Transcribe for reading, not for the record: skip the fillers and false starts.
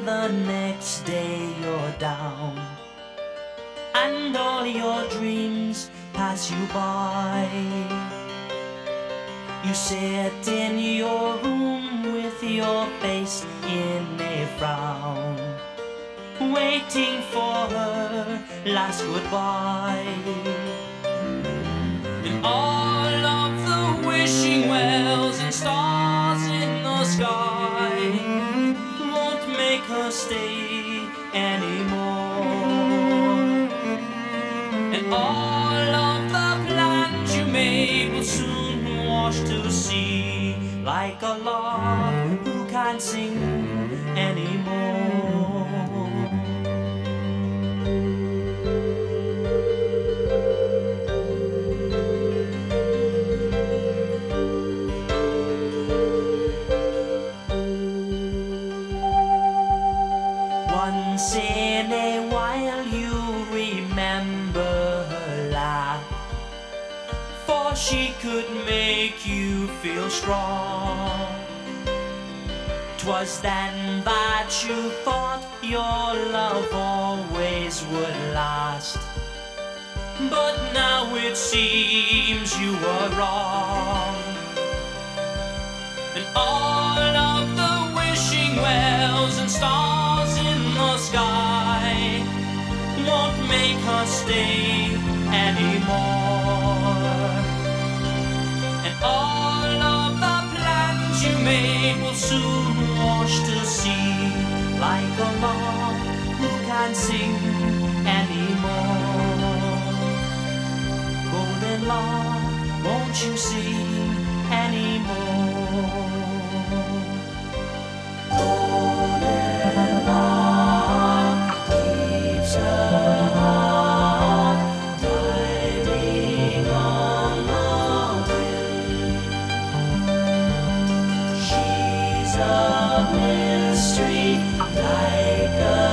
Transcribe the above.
the next day you're down, and all your dreams pass you by. You sit in your room with your face in a frown, waiting for her last goodbye. And all of the wishing wells and stars in the sky won't make her stay anymore. And all of the plans you made will soon wash to sea, like a lark who can't sing anymore. Once in a while you remember her laugh, for she could make you feel strong. 'Twas then that you thought your love always would last, but now it seems you were wrong. And all of the wishing wells and stars in the sky won't make her stay anymore. And all of the plans you made will soon wash to sea, like a lark who can't sing anymore. Golden lark, won't you sing anymore? Golden lark keeps her heart riding on the wind. She's a mystery, like a